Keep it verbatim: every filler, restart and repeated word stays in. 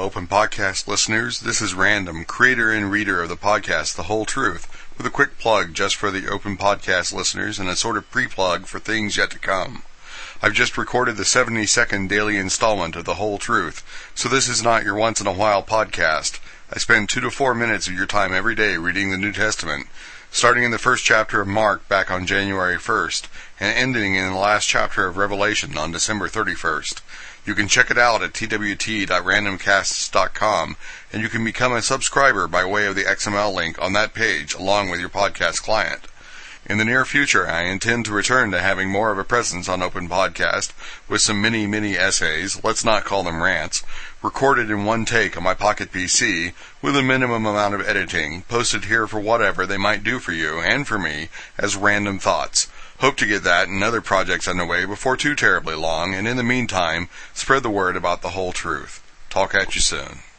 Open Podcast listeners. This is Random, creator and reader of the podcast The Whole Truth, with a quick plug just for the Open Podcast listeners and a sort of pre-plug for things yet to come. I've just recorded the seventy-second daily installment of The Whole Truth, so this is not your once-in-a-while podcast. I spend two to four minutes of your time every day reading the New Testament, starting in the first chapter of Mark back on January first, and ending in the last chapter of Revelation on December thirty-first. You can check it out at t w t dot random casts dot com, and you can become a subscriber by way of the X M L link on that page, along with your podcast client. In the near future, I intend to return to having more of a presence on Open Podcast, with some mini, mini essays, let's not call them rants, recorded in one take on my Pocket P C, with a minimum amount of editing, posted here for whatever they might do for you, and for me, as random thoughts. Hope to get that and other projects underway before too terribly long, and in the meantime, spread the word about the whole truth. Talk at you soon.